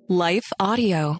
Life Audio.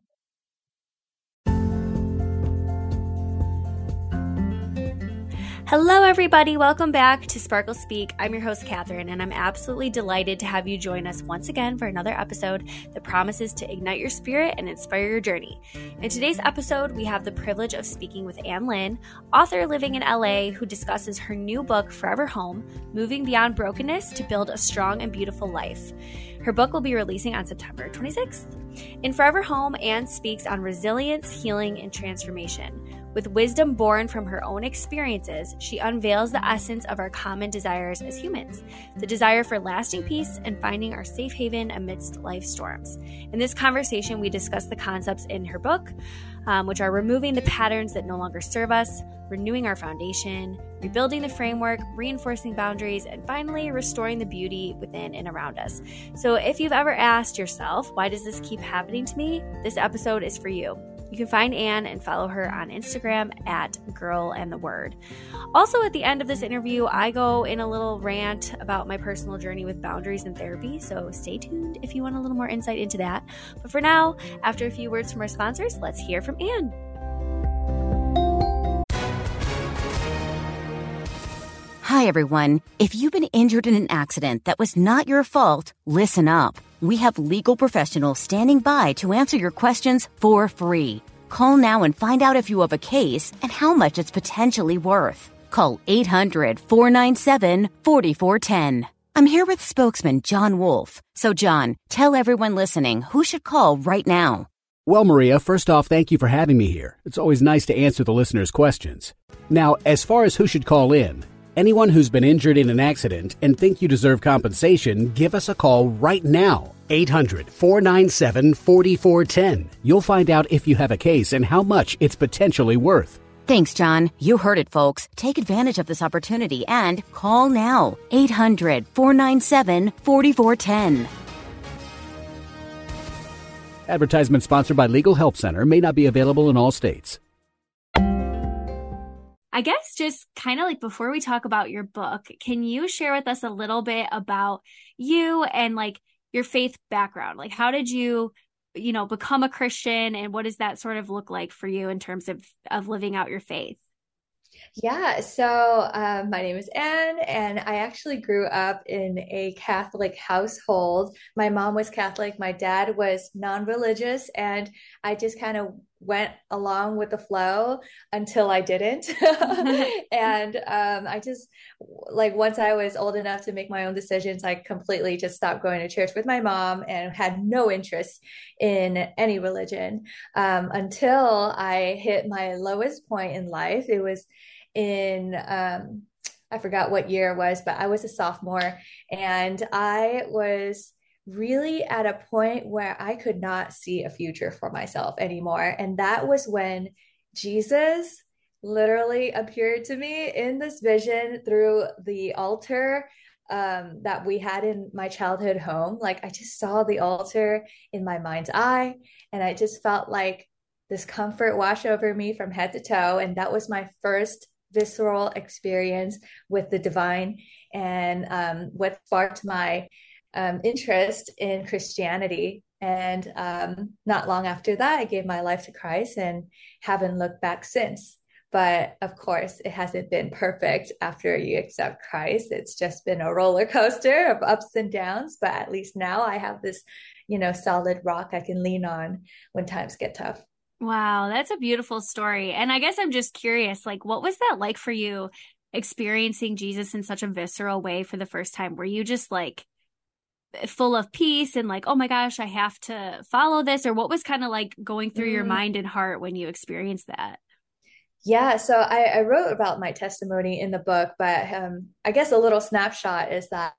Hello, everybody. Welcome back to Sparkle Speak. I'm your host, Catherine, and I'm absolutely delighted to have you join us once again for another episode that promises to ignite your spirit and inspire your journey. In today's episode, we have the privilege of speaking with Ann Lynn, author living in LA, who discusses her new book, Forever Home, Moving Beyond Brokenness to Build a Strong and Beautiful Life. Her book will be releasing on September 26th. In Forever Home, Ann speaks on resilience, healing, and transformation. With wisdom born from her own experiences, she unveils the essence of our common desires as humans, the desire for lasting peace and finding our safe haven amidst life's storms. In this conversation, we discuss the concepts in her book, which are removing the patterns that no longer serve us, renewing our foundation, rebuilding the framework, reinforcing boundaries, and finally, restoring the beauty within and around us. So if you've ever asked yourself, why does this keep happening to me? This episode is for you. You can find Ann and follow her on Instagram at girlandtheword. Also, at the end of this interview, I go in a little rant about my personal journey with boundaries and therapy, so stay tuned if you want a little more insight into that. But for now, after a few words from our sponsors, let's hear from Ann. Hi, everyone. If you've been injured in an accident that was not your fault, listen up. We have legal professionals standing by to answer your questions for free. Call now and find out if you have a case and how much it's potentially worth. Call 800-497-4410. I'm here with spokesman John Wolf. So, John, tell everyone listening who should call right now. Well, Maria, first off, thank you for having me here. It's always nice to answer the listeners' questions. Now, as far as who should call in, anyone who's been injured in an accident and think you deserve compensation, give us a call right now. 800-497-4410. You'll find out if you have a case and how much it's potentially worth. Thanks, John. You heard it, folks. Take advantage of this opportunity and call now. 800-497-4410. Advertisement sponsored by Legal Help Center. May not be available in all states. I guess just kind of like before we talk about your book, can you share with us a little bit about you and like your faith background? Like, how did you become a Christian, and what does that sort of look like for you in terms of living out your faith? Yeah, so my name is Ann, and I actually grew up in a Catholic household. My mom was Catholic, my dad was non-religious, and I just kind of went along with the flow until I didn't. And I just, like, once I was old enough to make my own decisions, I completely just stopped going to church with my mom and had no interest in any religion until I hit my lowest point in life. It was in I forgot what year it was, but I was a sophomore, and I was really at a point where I could not see a future for myself anymore. And that was when Jesus literally appeared to me in this vision through the altar that we had in my childhood home. Like, I just saw the altar in my mind's eye, and I just felt like this comfort wash over me from head to toe. And that was my first visceral experience with the divine, and what sparked my interest in Christianity. And not long after that, I gave my life to Christ and haven't looked back since. But of course, it hasn't been perfect after you accept Christ. It's just been a roller coaster of ups and downs. But at least now I have this, solid rock I can lean on when times get tough. Wow, that's a beautiful story. And I guess I'm just curious, like, what was that like for you experiencing Jesus in such a visceral way for the first time? Were you just like full of peace and like, oh my gosh, I have to follow this? Or what was kind of like going through your mind and heart when you experienced that? Yeah, so I wrote about my testimony in the book, but I guess a little snapshot is that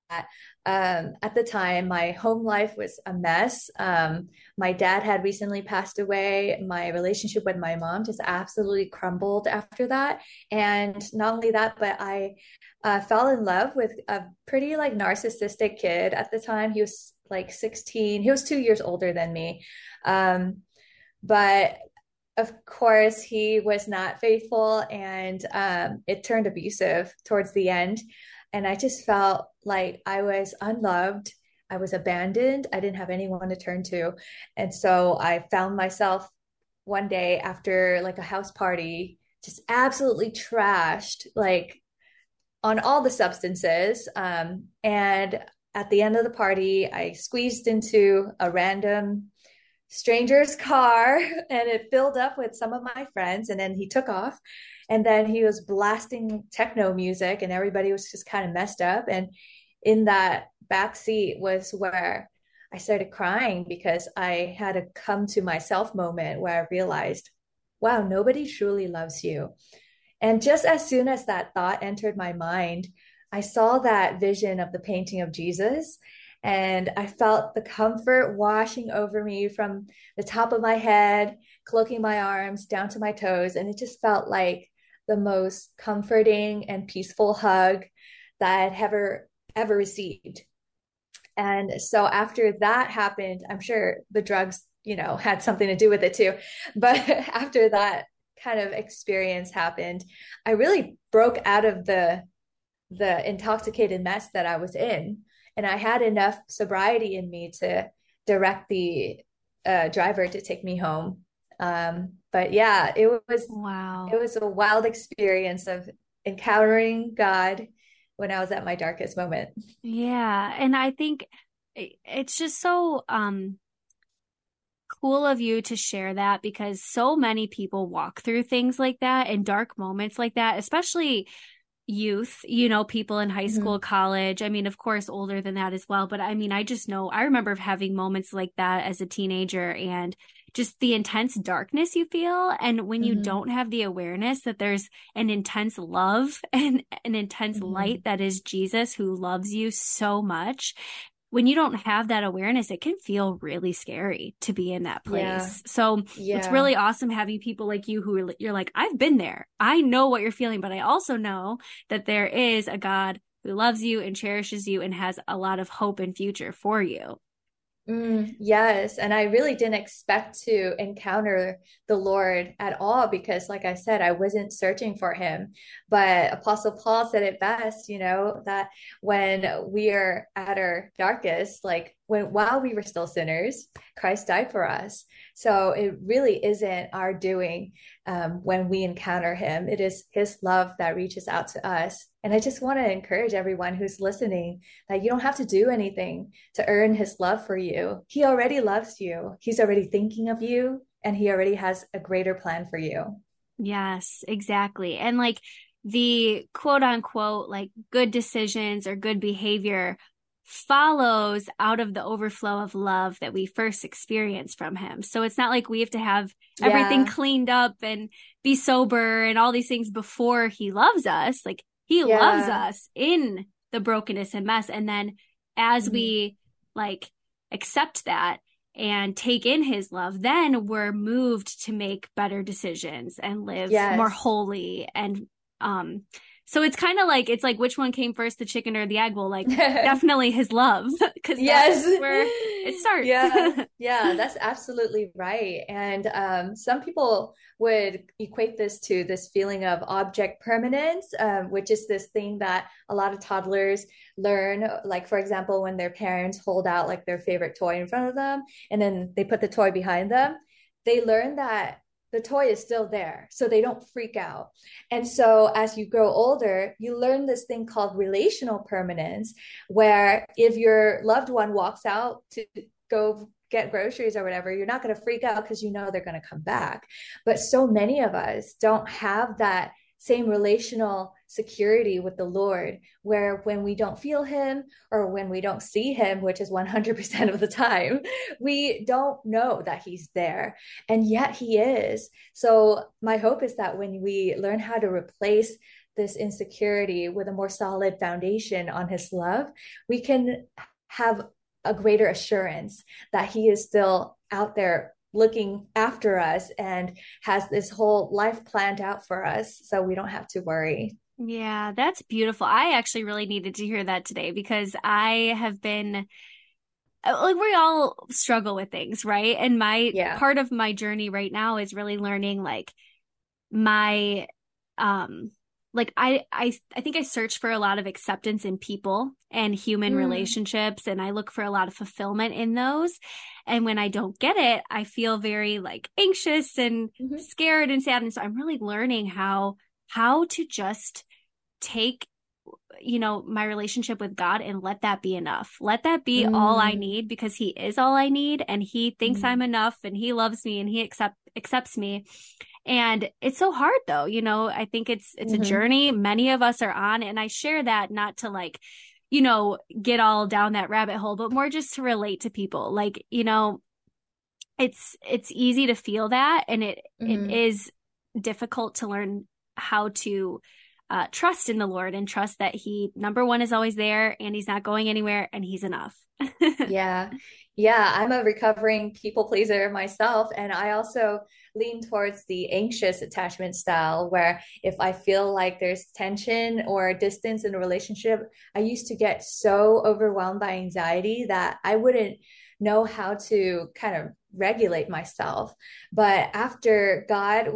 at the time, my home life was a mess. My dad had recently passed away. My relationship with my mom just absolutely crumbled after that. And not only that, but I fell in love with a pretty like narcissistic kid at the time. He was like 16. He was 2 years older than me. But of course, he was not faithful, and it turned abusive towards the end. And I just felt like I was unloved. I was abandoned. I didn't have anyone to turn to. And so I found myself one day after like a house party, just absolutely trashed, like on all the substances. And at the end of the party, I squeezed into a random stranger's car and it filled up with some of my friends. And then he took off. And then he was blasting techno music, and everybody was just kind of messed up. And in that back seat was where I started crying because I had a come to myself moment where I realized, wow, nobody truly loves you. And just as soon as that thought entered my mind, I saw that vision of the painting of Jesus. And I felt the comfort washing over me from the top of my head, cloaking my arms down to my toes. And it just felt like the most comforting and peaceful hug that I'd ever received. And so after that happened, I'm sure the drugs, had something to do with it too. But after that kind of experience happened, I really broke out of the intoxicated mess that I was in. And I had enough sobriety in me to direct the driver to take me home. But yeah, Wow. it was a wild experience of encountering God when I was at my darkest moment. Yeah. And I think it's just so cool of you to share that, because so many people walk through things like that and dark moments like that, especially youth, people in high school, Mhm. college. I mean, of course, older than that as well. But I mean, I just know, I remember having moments like that as a teenager, and just the intense darkness you feel. And when you Mhm. don't have the awareness that there's an intense love and an intense light Mhm. that is Jesus, who loves you so much, when you don't have that awareness, it can feel really scary to be in that Yeah. place. So it's Yeah. really awesome having people like you who are, you're like, I've been there. I know what you're feeling, but I also know that there is a God who loves you and cherishes you and has a lot of hope and future for you. Yes, and I really didn't expect to encounter the Lord at all because, like I said, I wasn't searching for him. But Apostle Paul said it best, that when we are at our darkest, like while we were still sinners, Christ died for us. So it really isn't our doing when we encounter him. It is his love that reaches out to us. And I just want to encourage everyone who's listening that you don't have to do anything to earn his love for you. He already loves you. He's already thinking of you, and he already has a greater plan for you. Yes, exactly. And like the quote unquote, like good decisions or good behavior follows out of the overflow of love that we first experience from him. So it's not like we have to have everything Yeah. cleaned up and be sober and all these things before he loves us. Like he loves Yeah. us in the brokenness and mess. And then as Mhm. we like accept that and take in his love, then we're moved to make better decisions and live more Yes. holy. And um, so it's kind of like, it's like, which one came first, the chicken or the egg? Well, like definitely his love, because that's Yes. where it starts. Yeah. Yeah, that's absolutely right. And some people would equate this to this feeling of object permanence, which is this thing that a lot of toddlers learn. Like, for example, when their parents hold out like their favorite toy in front of them and then they put the toy behind them, they learn that the toy is still there. So they don't freak out. And so as you grow older, you learn this thing called relational permanence, where if your loved one walks out to go get groceries or whatever, you're not going to freak out because you know they're going to come back. But so many of us don't have that same relational security with the Lord, where when we don't feel him or when we don't see him, which is 100% of the time, we don't know that he's there. And yet he is. So my hope is that when we learn how to replace this insecurity with a more solid foundation on his love, we can have a greater assurance that he is still out there looking after us and has this whole life planned out for us so we don't have to worry. Yeah, that's beautiful. I actually really needed to hear that today, because I have been like, we all struggle with things, right? And my Yeah. part of my journey right now is really learning like my um like I think I search for a lot of acceptance in people and human relationships, and I look for a lot of fulfillment in those. And when I don't get it, I feel very like anxious and scared and sad. And so I'm really learning how to just take, my relationship with God and let that be enough. Let that be all I need, because he is all I need, and he thinks I'm enough, and he loves me, and he accepts me. And it's so hard though, I think it's a journey many of us are on. And I share that not to like, get all down that rabbit hole, but more just to relate to people. Like, it's easy to feel that. And it is difficult to learn how to trust in the Lord and trust that he, number one, is always there, and he's not going anywhere, and he's enough. Yeah. Yeah. I'm a recovering people pleaser myself. And I also lean towards the anxious attachment style, where if I feel like there's tension or distance in a relationship, I used to get so overwhelmed by anxiety that I wouldn't know how to kind of regulate myself. But after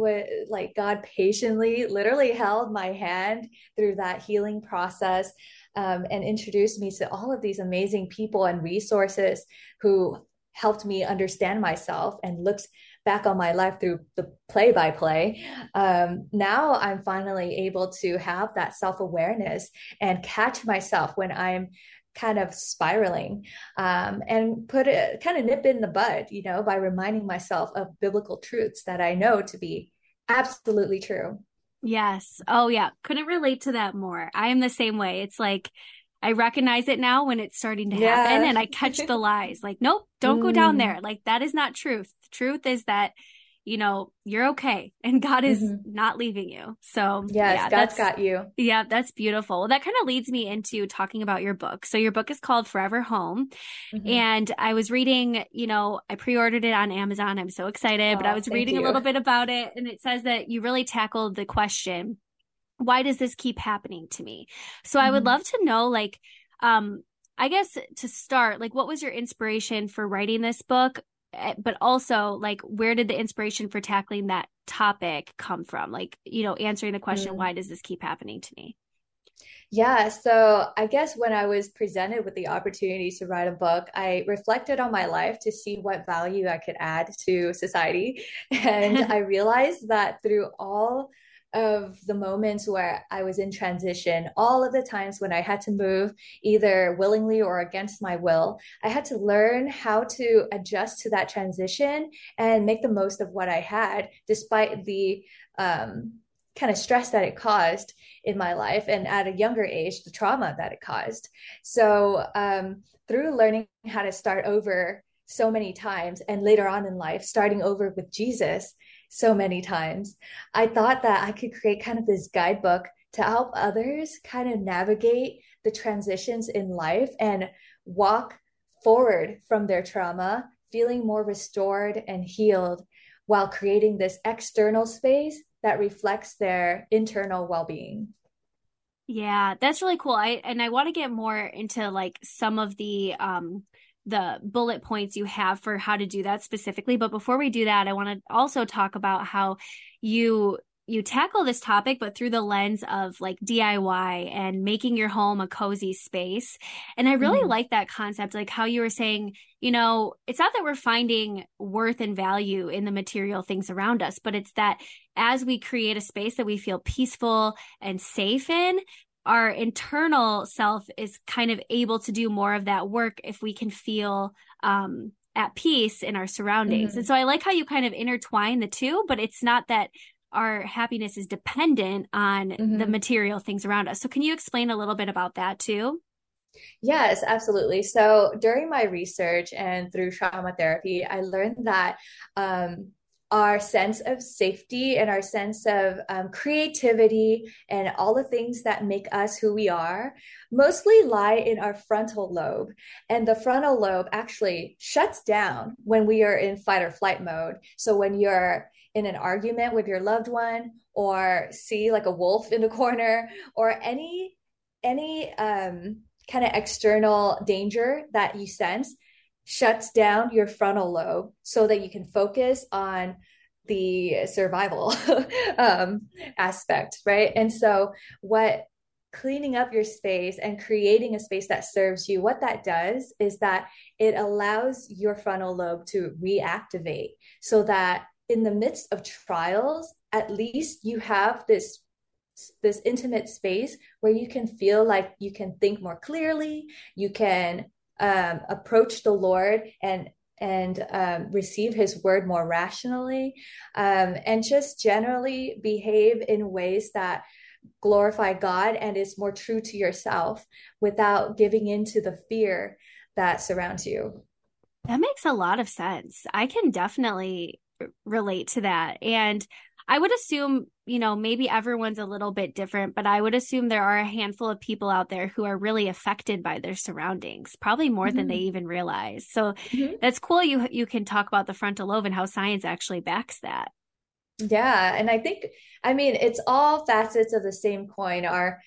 God patiently literally held my hand through that healing process, and introduced me to all of these amazing people and resources who helped me understand myself and looked back on my life through the play-by-play. Now I'm finally able to have that self-awareness and catch myself when I'm kind of spiraling, and kind of nip in the bud, by reminding myself of biblical truths that I know to be absolutely true. Yes. Oh, yeah. Couldn't relate to that more. I am the same way. It's like I recognize it now when it's starting to happen, and I catch the lies. Like, nope, don't go down there. Like, that is not truth. Truth is that, you're okay, and God is not leaving you. So yes, yeah, God's got you. Yeah, that's beautiful. Well, that kind of leads me into talking about your book. So your book is called Forever Home. And I was reading, I pre-ordered it on Amazon. I'm so excited, but I was reading a little bit about it, and it says that you really tackled the question, why does this keep happening to me? So I would love to know, like, I guess to start, like, what was your inspiration for writing this book? But also, like, where did the inspiration for tackling that topic come from? Like, answering the question, why does this keep happening to me? Yeah, so I guess when I was presented with the opportunity to write a book, I reflected on my life to see what value I could add to society. And I realized that through all of the moments where I was in transition, all of the times when I had to move either willingly or against my will, I had to learn how to adjust to that transition and make the most of what I had, despite the kind of stress that it caused in my life, and at a younger age, the trauma that it caused. So through learning how to start over so many times, and later on in life, starting over with Jesus so many times, I thought that I could create kind of this guidebook to help others kind of navigate the transitions in life and walk forward from their trauma, feeling more restored and healed, while creating this external space that reflects their internal well-being. Yeah, that's really cool. I want to get more into like some of the bullet points you have for how to do that specifically. But before we do that, I want to also talk about how you tackle this topic, but through the lens of like DIY and making your home a cozy space. And I really like that concept, like how you were saying, it's not that we're finding worth and value in the material things around us, but it's that as we create a space that we feel peaceful and safe in, our internal self is kind of able to do more of that work if we can feel at peace in our surroundings. And so I like how you kind of intertwine the two, but it's not that our happiness is dependent on the material things around us. So can you explain a little bit about that too? Yes, absolutely. So during my research and through trauma therapy, I learned that our sense of safety and our sense of creativity and all the things that make us who we are mostly lie in our frontal lobe. And the frontal lobe actually shuts down when we are in fight or flight mode. So when you're in an argument with your loved one, or see like a wolf in the corner, or any kind of external danger that you sense, shuts down your frontal lobe so that you can focus on the survival aspect, right? And so what cleaning up your space and creating a space that serves you, what that does is that it allows your frontal lobe to reactivate so that in the midst of trials, at least you have this intimate space where you can feel like you can think more clearly, you can approach the Lord and receive his word more rationally, and just generally behave in ways that glorify God and is more true to yourself without giving into the fear that surrounds you. That makes a lot of sense. I can definitely relate to that. And I would assume, maybe everyone's a little bit different, but I would assume there are a handful of people out there who are really affected by their surroundings, probably more than they even realize. So that's cool. You can talk about the frontal lobe and how science actually backs that. Yeah. And I mean, it's all facets of the same coin.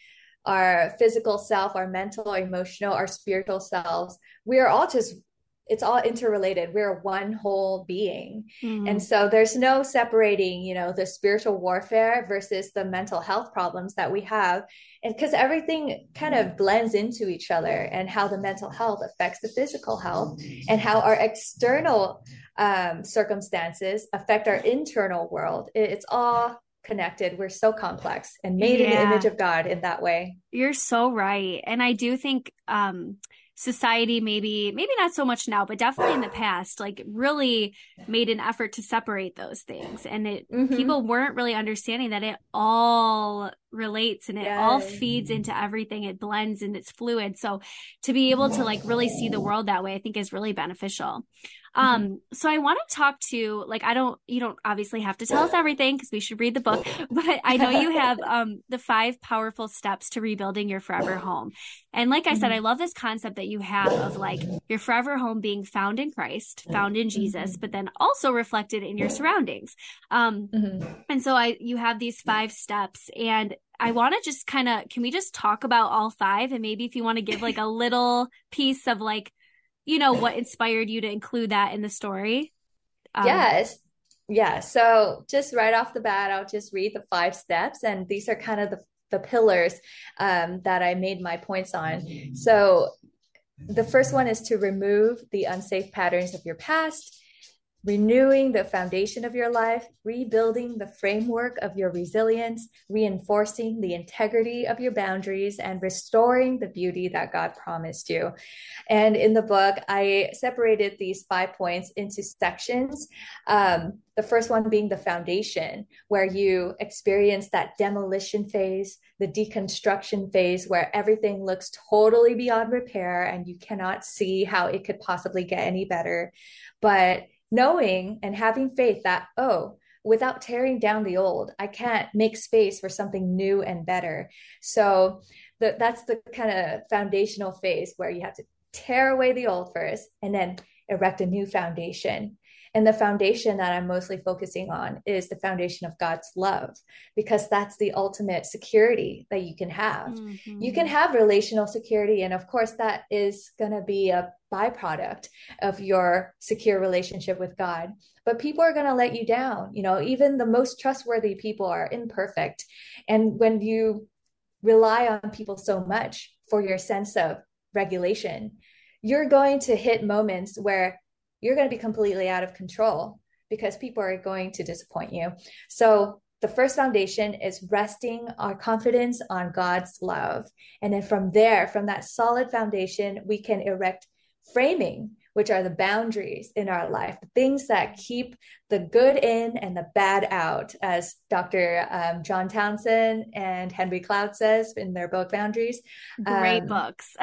Our physical self, our mental, our emotional, our spiritual selves, we are all just, it's all interrelated. We're one whole being. And so there's no separating, the spiritual warfare versus the mental health problems that we have. And because everything kind of blends into each other, and how the mental health affects the physical health, and how our external circumstances affect our internal world. It's all connected. We're so complex and made in the image of God in that way. You're so right. And I do think society, maybe not so much now, but definitely in the past, like really made an effort to separate those things. And people weren't really understanding that it all relates and it all feeds into everything. It blends and it's fluid. So to be able to like really see the world that way, I think is really beneficial. So I want to talk to, like, you don't obviously have to tell us everything because we should read the book, but I know you have the 5 powerful steps to rebuilding your forever home. And like I said, I love this concept that you have of like your forever home being found in Christ, found in Jesus, but then also reflected in your surroundings. And so you have these 5 steps, and I want to just can we just talk about all 5? And maybe if you want to give like a little piece of like, what inspired you to include that in the story? Yes. Yeah. So just right off the bat, I'll just read the 5 steps. And these are kind of the pillars that I made my points on. So the first one is to remove the unsafe patterns of your past, renewing the foundation of your life, rebuilding the framework of your resilience, reinforcing the integrity of your boundaries, and restoring the beauty that God promised you. And in the book, I separated these 5 points into sections. The first one being the foundation, where you experience that demolition phase, the deconstruction phase, where everything looks totally beyond repair and you cannot see how it could possibly get any better. But knowing and having faith that, without tearing down the old, I can't make space for something new and better. So that's the kind of foundational phase where you have to tear away the old first and then erect a new foundation. And the foundation that I'm mostly focusing on is the foundation of God's love, because that's the ultimate security that you can have. You can have relational security. And of course, that is going to be a byproduct of your secure relationship with God. But people are going to let you down. Even the most trustworthy people are imperfect. And when you rely on people so much for your sense of regulation, you're going to hit moments where you're going to be completely out of control because people are going to disappoint you. So the first foundation is resting our confidence on God's love. And then from there, from that solid foundation, we can erect framing, which are the boundaries in our life, the things that keep the good in and the bad out, as Dr. John Townsend and Henry Cloud says in their book, Boundaries. Great books.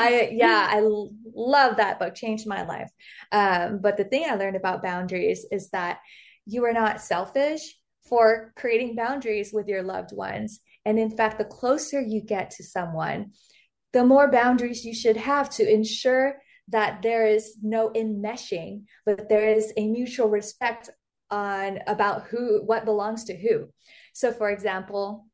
I love that book, changed my life. But the thing I learned about boundaries is that you are not selfish for creating boundaries with your loved ones. And in fact, the closer you get to someone, the more boundaries you should have to ensure that there is no enmeshing, but there is a mutual respect about what belongs to who. So for example,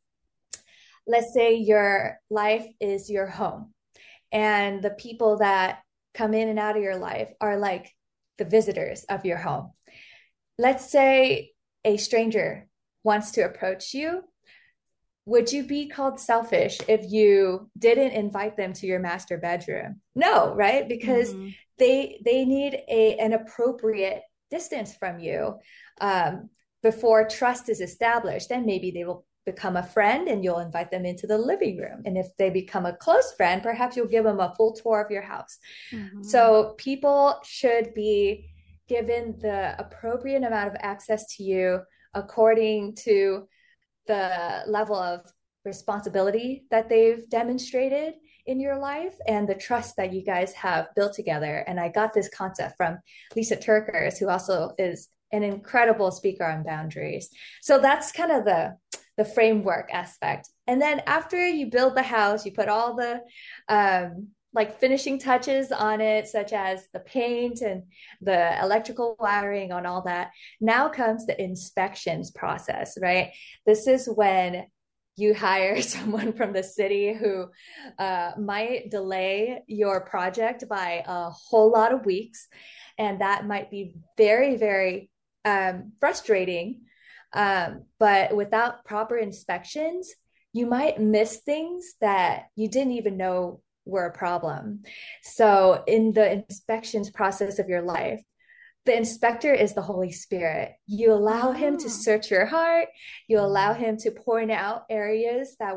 let's say your life is your home and the people that come in and out of your life are like the visitors of your home. Let's say a stranger wants to approach you, would you be called selfish if you didn't invite them to your master bedroom? No, right? Because they need an appropriate distance from you before trust is established. Then maybe they will become a friend and you'll invite them into the living room. And if they become a close friend, perhaps you'll give them a full tour of your house. So people should be given the appropriate amount of access to you according to the level of responsibility that they've demonstrated in your life and the trust that you guys have built together. And I got this concept from Lisa Turkers, who also is an incredible speaker on boundaries. So that's kind of the framework aspect. And then after you build the house, you put all the like finishing touches on it, such as the paint and the electrical wiring and all that. Now comes the inspections process, right? This is when you hire someone from the city who might delay your project by a whole lot of weeks. And that might be very, very frustrating. But without proper inspections, you might miss things that you didn't even know were a problem. So in the inspections process of your life, the inspector is the Holy Spirit. You allow him to search your heart. You allow him to point out areas that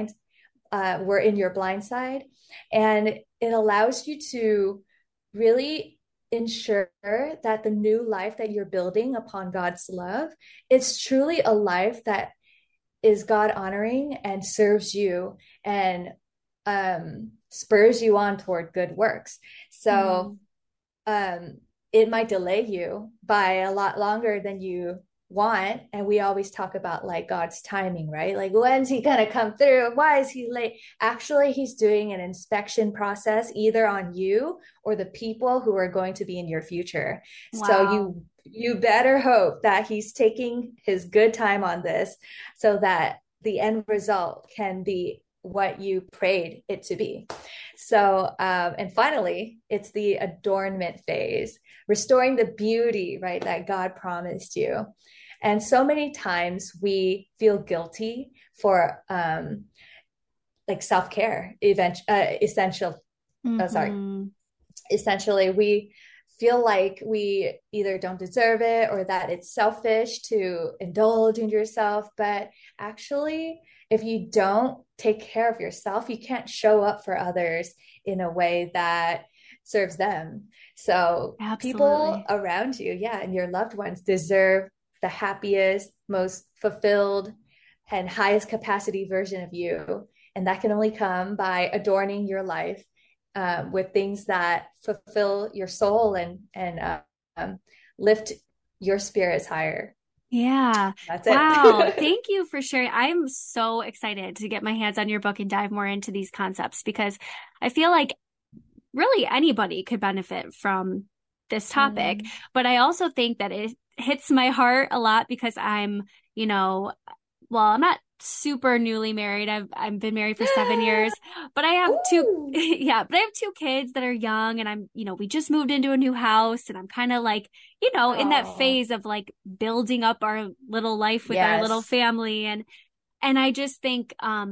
were in your blind side. And it allows you to really ensure that the new life that you're building upon God's love is truly a life that is God honoring and serves you and spurs you on toward good works. So it might delay you by a lot longer than you want. And we always talk about like God's timing, right? Like, when's he going to come through? Why is he late? Actually, he's doing an inspection process either on you or the people who are going to be in your future. Wow. So you better hope that he's taking his good time on this so that the end result can be what you prayed it to be. So, and finally, it's the adornment phase, restoring the beauty, right, that God promised you. And so many times we feel guilty for like self-care, essentially, we feel like we either don't deserve it or that it's selfish to indulge in yourself. But actually, if you don't take care of yourself, you can't show up for others in a way that serves them. So people around you, and your loved ones deserve the happiest, most fulfilled, and highest capacity version of you. And that can only come by adorning your life with things that fulfill your soul and lift your spirits higher. Yeah. That's it. Wow. Thank you for sharing. I'm so excited to get my hands on your book and dive more into these concepts because I feel like really anybody could benefit from this topic. But I also think that it hits my heart a lot because I'm not super newly married. I've been married for 7 years, but I have two kids that are young and we just moved into a new house and I'm kind of like, in that phase of like building up our little life with our little family. And I just think,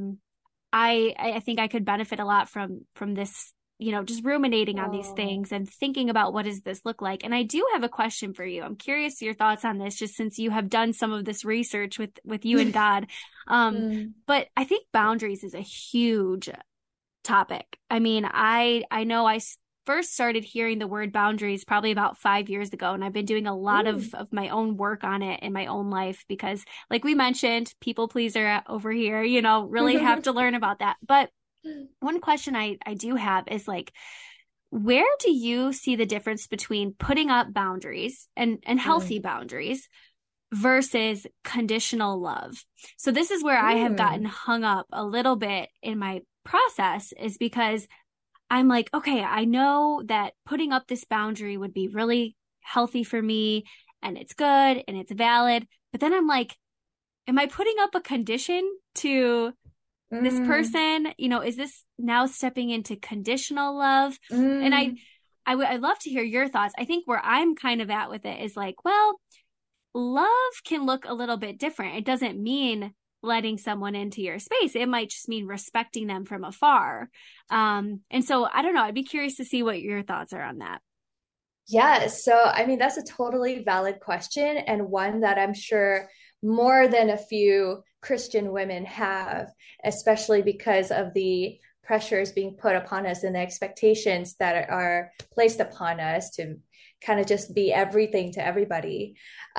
I think I could benefit a lot from this, just ruminating on these things and thinking about what does this look like. And I do have a question for you. I'm curious your thoughts on this, just since you have done some of this research with you and God. But I think boundaries is a huge topic. I mean, I know I first started hearing the word boundaries probably about 5 years ago. And I've been doing a lot of my own work on it in my own life because like we mentioned, people pleaser over here, really have to learn about that. But one question I do have is like, where do you see the difference between putting up boundaries and healthy boundaries versus conditional love? So this is where I have gotten hung up a little bit in my process is because I'm like, okay, I know that putting up this boundary would be really healthy for me and it's good and it's valid. But then I'm like, am I putting up a condition to this person? Is this now stepping into conditional love? And I'd love to hear your thoughts. I think where I'm kind of at with it is like, well, love can look a little bit different. It doesn't mean letting someone into your space. It might just mean respecting them from afar. And so I don't know. I'd be curious to see what your thoughts are on that. Yeah, so I mean, that's a totally valid question, and one that I'm sure more than a few Christian women have, especially because of the pressures being put upon us and the expectations that are placed upon us to kind of just be everything to everybody.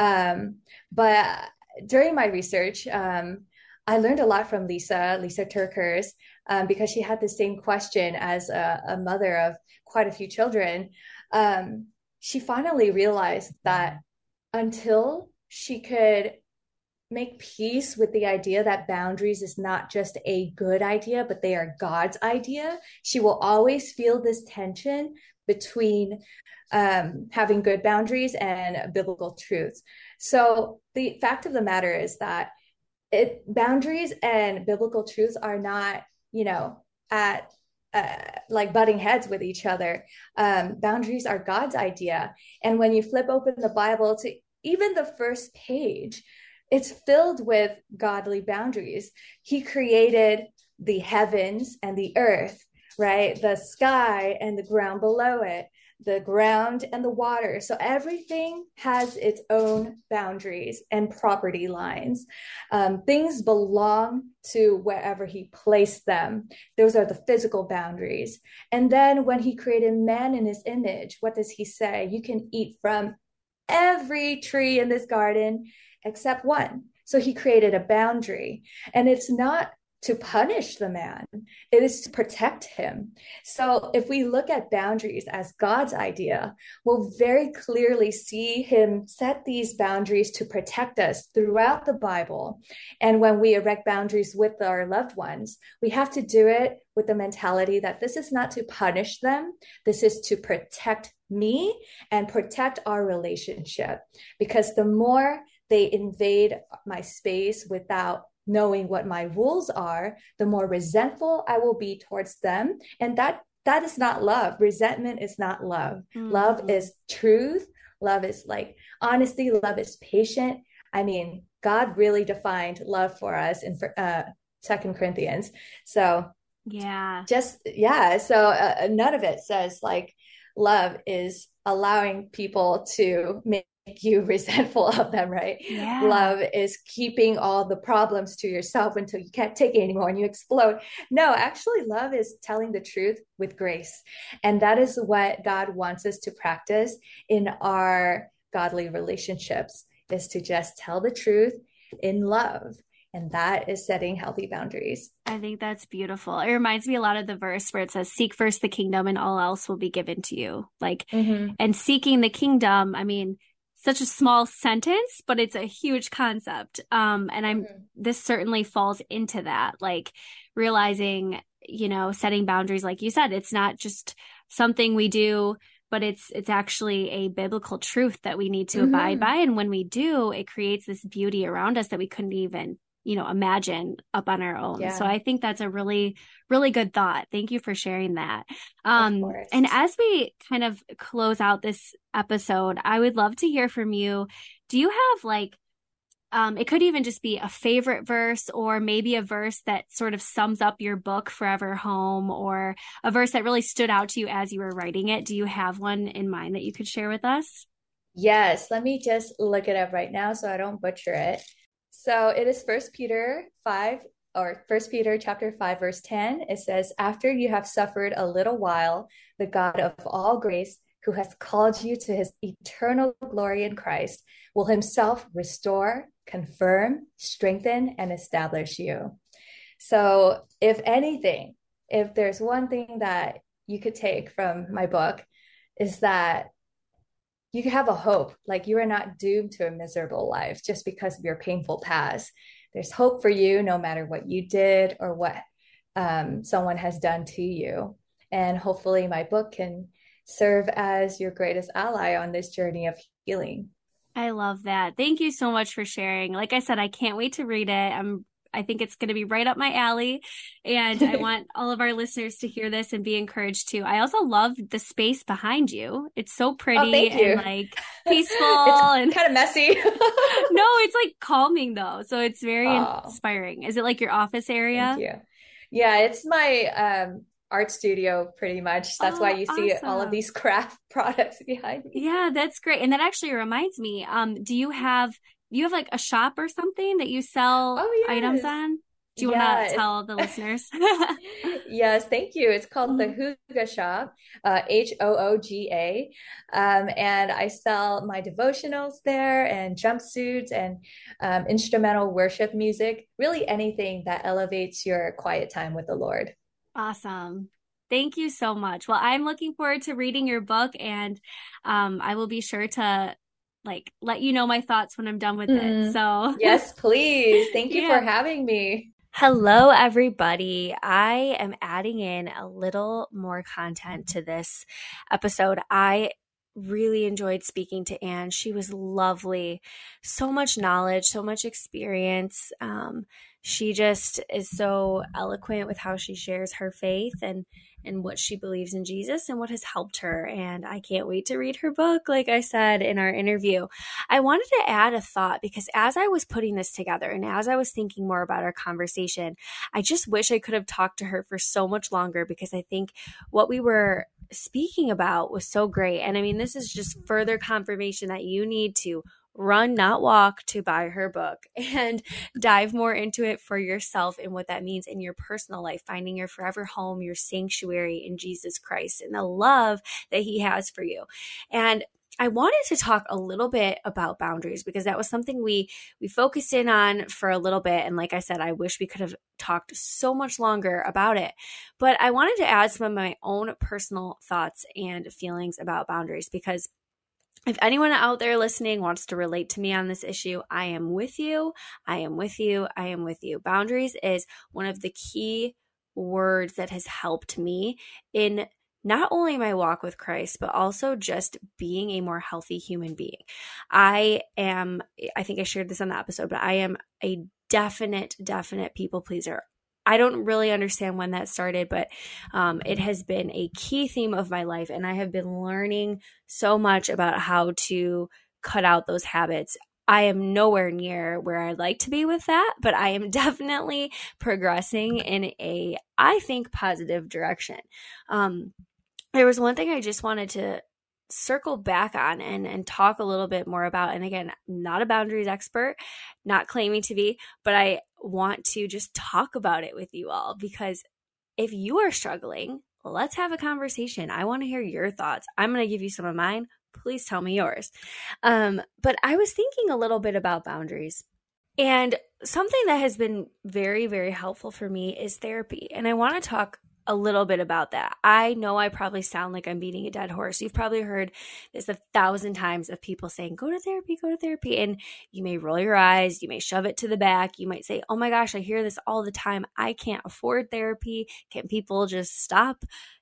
But during my research, I learned a lot from Lisa Turkers, because she had the same question as a mother of quite a few children. She finally realized that until she could make peace with the idea that boundaries is not just a good idea, but they are God's idea, she will always feel this tension between having good boundaries and biblical truths. So the fact of the matter is that boundaries and biblical truths are not, at like butting heads with each other. Boundaries are God's idea. And when you flip open the Bible to even the first page, it's filled with godly boundaries. He created the heavens and the earth, right? The sky and the ground below it, the ground and the water. So everything has its own boundaries and property lines. Things belong to wherever he placed them. Those are the physical boundaries. And then when he created man in his image, what does he say? You can eat from every tree in this garden except one. So he created a boundary. And it's not to punish the man, it is to protect him. So if we look at boundaries as God's idea, we'll very clearly see him set these boundaries to protect us throughout the Bible. And when we erect boundaries with our loved ones, we have to do it with the mentality that this is not to punish them, this is to protect me and protect our relationship. Because the more they invade my space without knowing what my rules are, the more resentful I will be towards them. And that is not love. Resentment is not love. Mm-hmm. Love is truth. Love is like honesty. Love is patient. I mean, God really defined love for us in 2 Corinthians. So So none of it says like love is allowing people to make you resentful of them, right? Yeah. Love is keeping all the problems to yourself until you can't take it anymore and you explode. No, actually, love is telling the truth with grace. And that is what God wants us to practice in our godly relationships, is to just tell the truth in love. And that is setting healthy boundaries. I think that's beautiful. It reminds me a lot of the verse where it says, seek first the kingdom and all else will be given to you. Like, and seeking the kingdom, I mean, such a small sentence, but it's a huge concept. And this certainly falls into that, like realizing, setting boundaries, like you said, it's not just something we do, but it's actually a biblical truth that we need to abide by. And when we do, it creates this beauty around us that we couldn't even, imagine up on our own. Yeah. So I think that's a really, really good thought. Thank you for sharing that. And as we kind of close out this episode, I would love to hear from you. Do you have like, it could even just be a favorite verse, or maybe a verse that sort of sums up your book, Forever Home, or a verse that really stood out to you as you were writing it? Do you have one in mind that you could share with us? Yes. Let me just look it up right now so I don't butcher it. So it is 1 Peter chapter 5, verse 10. It says, after you have suffered a little while, the God of all grace, who has called you to his eternal glory in Christ, will himself restore, confirm, strengthen, and establish you. So if anything, if there's one thing that you could take from my book, is that you have a hope. Like, you are not doomed to a miserable life just because of your painful past. There's hope for you no matter what you did or what someone has done to you. And hopefully my book can serve as your greatest ally on this journey of healing. I love that. Thank you so much for sharing. Like I said, I can't wait to read it. I think it's going to be right up my alley. And I want all of our listeners to hear this and be encouraged too. I also love the space behind you. It's so Oh, pretty thank you. and like peaceful It's and kind of messy. no, it's like calming though. So it's very Oh, inspiring. Is it like your office thank area? you. Yeah, it's my art studio pretty much. That's why Oh, you see all of awesome. these craft products behind me. Yeah, that's great. And that actually reminds me, do you have like a shop or something that you sell Oh, items yes. on? Do you want to Yeah, tell the listeners? yes, thank you. It's called the Mhm. Hooga Shop, Hooga. And I sell my devotionals there and jumpsuits and instrumental worship music, really anything that elevates your quiet time with the Lord. Awesome. Thank you so much. Well, I'm looking forward to reading your book and I will be sure to like let you know my thoughts when I'm done with it. Mm. So, Yes, please. Thank you for yeah. having me. Hello, everybody. I am adding in a little more content to this episode. I really enjoyed speaking to Anne. She was lovely. So much knowledge, so much experience. She just is so eloquent with how she shares her faith and what she believes in Jesus and what has helped her. And I can't wait to read her book, like I said in our interview. I wanted to add a thought because as I was putting this together and as I was thinking more about our conversation, I just wish I could have talked to her for so much longer because I think what we were speaking about was so great. And I mean, this is just further confirmation that you need to run, not walk, to buy her book and dive more into it for yourself and what that means in your personal life, finding your forever home, your sanctuary in Jesus Christ and the love that he has for you. And I wanted to talk a little bit about boundaries because that was something we focused in on for a little bit. And like I said, I wish we could have talked so much longer about it. But I wanted to add some of my own personal thoughts and feelings about boundaries because if anyone out there listening wants to relate to me on this issue, I am with you. I am with you. I am with you. Boundaries is one of the key words that has helped me in not only my walk with Christ, but also just being a more healthy human being. I think I shared this on the episode, but I am a definite people pleaser. I don't really understand when that started, but it has been a key theme of my life. And I have been learning so much about how to cut out those habits. I am nowhere near where I'd like to be with that, but I am definitely progressing in a, I think, positive direction. There was one thing I just wanted to circle back on and talk a little bit more about. And again, I'm not a boundaries expert, not claiming to be, but I want to just talk about it with you all because if you are struggling, let's have a conversation. I want to hear your thoughts. I'm going to give you some of mine. Please tell me yours. But I was thinking a little bit about boundaries. And something that has been very, very helpful for me is therapy. And I want to talk a little bit about that. I know I probably sound like I'm beating a dead horse. You've probably heard this 1,000 times of people saying, go to therapy, go to therapy. And you may roll your eyes. You may shove it to the back. You might say, oh my gosh, I hear this all the time. I can't afford therapy. Can people just stop,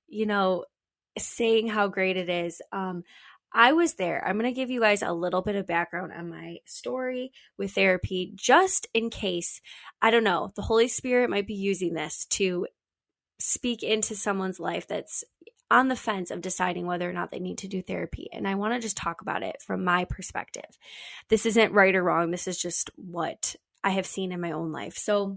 saying how great it is? I was there. I'm going to give you guys a little bit of background on my story with therapy, just in case, I don't know, the Holy Spirit might be using this to speak into someone's life that's on the fence of deciding whether or not they need to do therapy. And I want to just talk about it from my perspective. This isn't right or wrong. This is just what I have seen in my own life. So,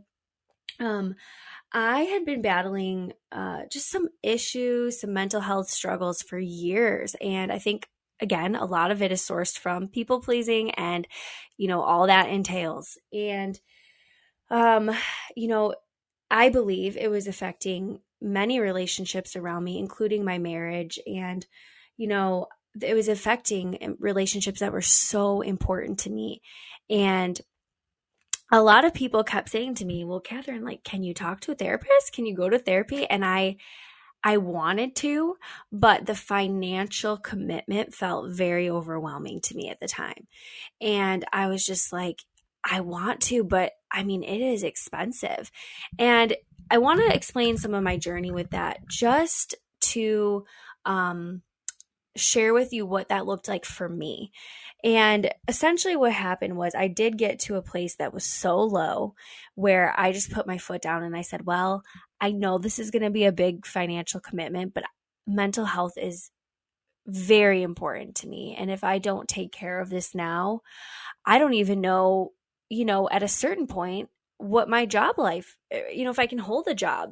I had been battling just some issues, some mental health struggles for years. And I think, again, a lot of it is sourced from people pleasing and, all that entails. And, I believe it was affecting many relationships around me, including my marriage. And, it was affecting relationships that were so important to me. And a lot of people kept saying to me, well, Catherine, like, can you talk to a therapist? Can you go to therapy? And I wanted to, but the financial commitment felt very overwhelming to me at the time. And I was just like, I want to, but I mean, it is expensive. And I want to explain some of my journey with that just to share with you what that looked like for me. And essentially what happened was I did get to a place that was so low where I just put my foot down and I said, well, I know this is going to be a big financial commitment, but mental health is very important to me. And if I don't take care of this now, I don't even know, at a certain point, what my job life, if I can hold a job,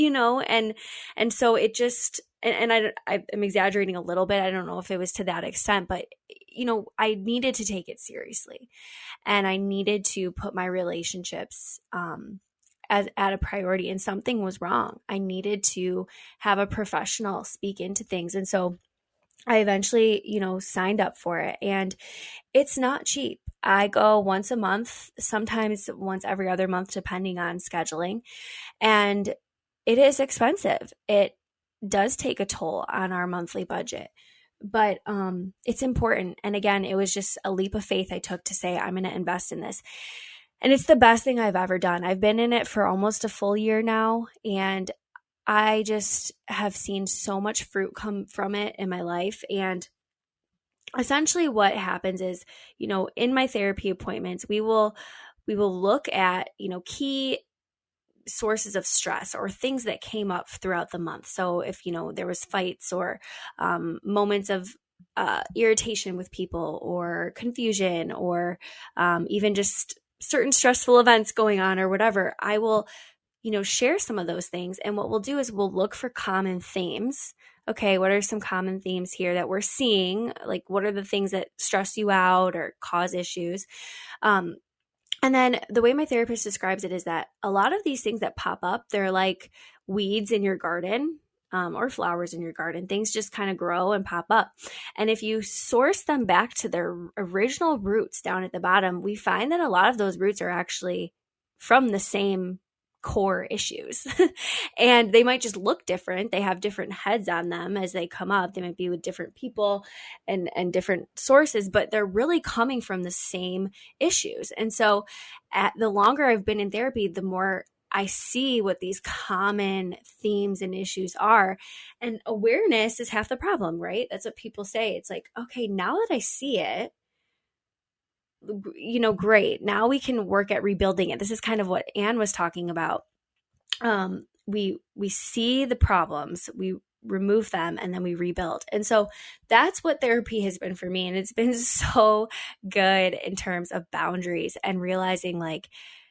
and so it just, and I'm exaggerating a little bit. I don't know if it was to that extent, but, I needed to take it seriously and I needed to put my relationships, at a priority, and something was wrong. I needed to have a professional speak into things. And so I eventually, signed up for it, and it's not cheap. I go once a month, sometimes once every other month, depending on scheduling. And it is expensive. It does take a toll on our monthly budget, but it's important. And again, it was just a leap of faith I took to say, I'm going to invest in this. And it's the best thing I've ever done. I've been in it for almost a full year now, and I just have seen so much fruit come from it in my life. And essentially what happens is, in my therapy appointments, we will look at, key sources of stress or things that came up throughout the month. So if, there was fights or moments of irritation with people or confusion or even just certain stressful events going on or whatever, I will share some of those things. And what we'll do is we'll look for common themes. Okay, what are some common themes here that we're seeing? Like, what are the things that stress you out or cause issues? And then the way my therapist describes it is that a lot of these things that pop up, they're like weeds in your garden, or flowers in your garden. Things just kind of grow and pop up. And if you source them back to their original roots down at the bottom, we find that a lot of those roots are actually from the same core issues. And they might just look different. They have different heads on them as they come up. They might be with different people and different sources, but they're really coming from the same issues. And so the longer I've been in therapy, the more I see what these common themes and issues are. And awareness is half the problem, right? That's what people say. It's like, okay, now that I see it, great. Now we can work at rebuilding it. This is kind of what Anne was talking about. We see the problems, we remove them, and then we rebuild. And so that's what therapy has been for me. And it's been so good in terms of boundaries and realizing like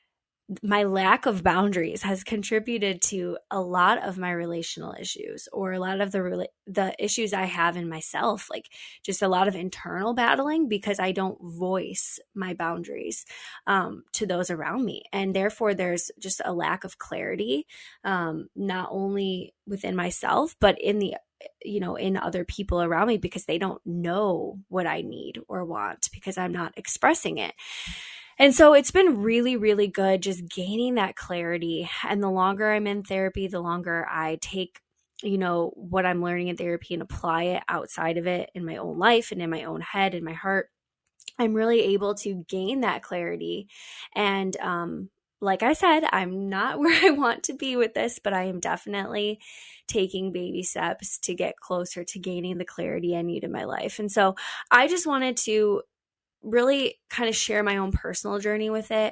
my lack of boundaries has contributed to a lot of my relational issues or a lot of the issues I have in myself, like just a lot of internal battling because I don't voice my boundaries to those around me. And therefore there's just a lack of clarity, not only within myself, but in in other people around me because they don't know what I need or want because I'm not expressing it. And so it's been really, really good just gaining that clarity. And the longer I'm in therapy, the longer I take, what I'm learning in therapy and apply it outside of it in my own life and in my own head and my heart, I'm really able to gain that clarity. And like I said, I'm not where I want to be with this, but I am definitely taking baby steps to get closer to gaining the clarity I need in my life. And so I just wanted to really kind of share my own personal journey with it.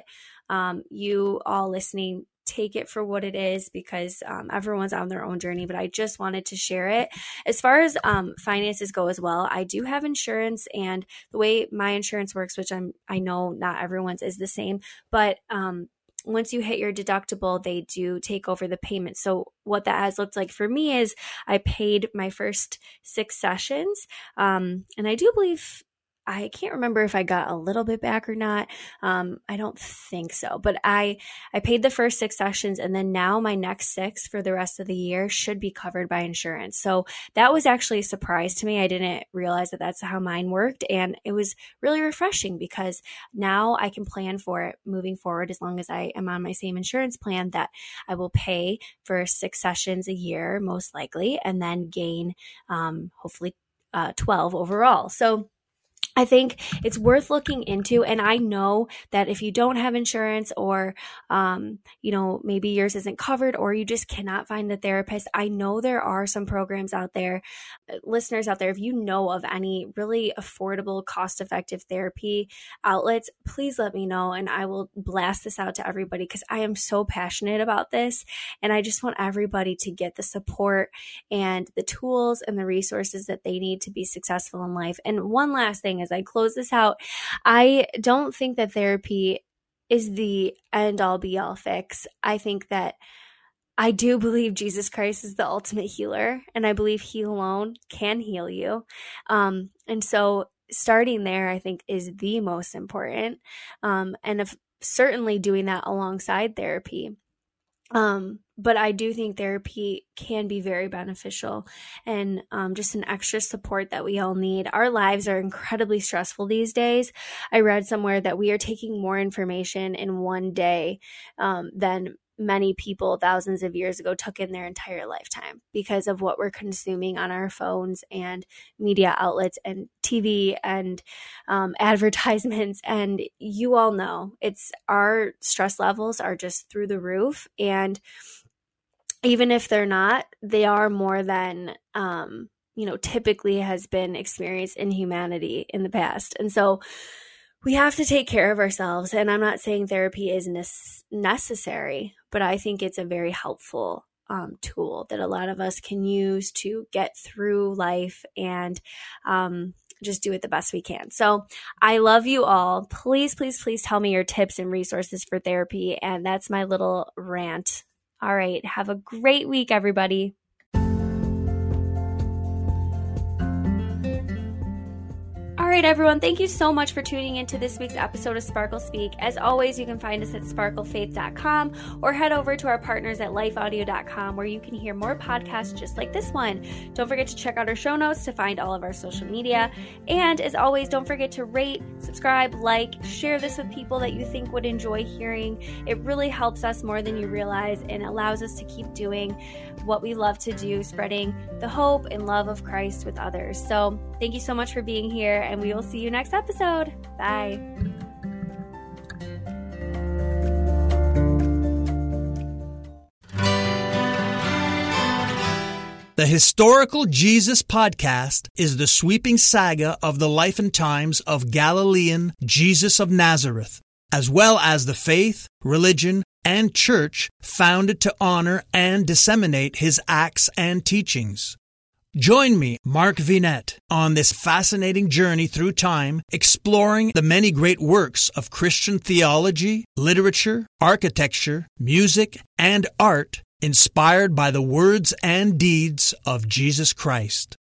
You all listening, take it for what it is because everyone's on their own journey, but I just wanted to share it. As far as finances go as well, I do have insurance, and the way my insurance works, which I know not everyone's is the same, but once you hit your deductible, they do take over the payment. So what that has looked like for me is I paid my first 6 sessions, and I do believe I can't remember if I got a little bit back or not. I don't think so, but I paid the first 6 sessions, and then now my next 6 for the rest of the year should be covered by insurance. So that was actually a surprise to me. I didn't realize that that's how mine worked, and it was really refreshing because now I can plan for it moving forward as long as I am on my same insurance plan that I will pay for 6 sessions a year, most likely, and then gain hopefully 12 overall. So I think it's worth looking into. And I know that if you don't have insurance or, maybe yours isn't covered or you just cannot find a therapist, I know there are some programs out there listeners out there, if you know of any really affordable, cost-effective therapy outlets, please let me know and I will blast this out to everybody because I am so passionate about this and I just want everybody to get the support and the tools and the resources that they need to be successful in life. And one last thing as I close this out, I don't think that therapy is the end-all be-all fix. I think that I do believe Jesus Christ is the ultimate healer, and I believe He alone can heal you. And so starting there, I think, is the most important, and certainly doing that alongside therapy. But I do think therapy can be very beneficial and just an extra support that we all need. Our lives are incredibly stressful these days. I read somewhere that we are taking more information in one day than many people thousands of years ago took in their entire lifetime because of what we're consuming on our phones and media outlets and TV and advertisements. And you all know our stress levels are just through the roof. And even if they're not, they are more than, typically has been experienced in humanity in the past. And so we have to take care of ourselves. And I'm not saying therapy is necessary, but I think it's a very helpful tool that a lot of us can use to get through life and just do it the best we can. So I love you all. Please, please, please tell me your tips and resources for therapy. And that's my little rant. All right. Have a great week, everybody. All right, everyone. Thank you so much for tuning into this week's episode of Sparkle Speak. As always, you can find us at sparklefaith.com or head over to our partners at lifeaudio.com where you can hear more podcasts just like this one. Don't forget to check out our show notes to find all of our social media. And as always, don't forget to rate, subscribe, share this with people that you think would enjoy hearing. It really helps us more than you realize and allows us to keep doing what we love to do, spreading the hope and love of Christ with others. So thank you so much for being here, and we will see you next episode. Bye. The Historical Jesus Podcast is the sweeping saga of the life and times of Galilean Jesus of Nazareth, as well as the faith, religion, and church founded to honor and disseminate his acts and teachings. Join me, Mark Vinette, on this fascinating journey through time, exploring the many great works of Christian theology, literature, architecture, music, and art inspired by the words and deeds of Jesus Christ.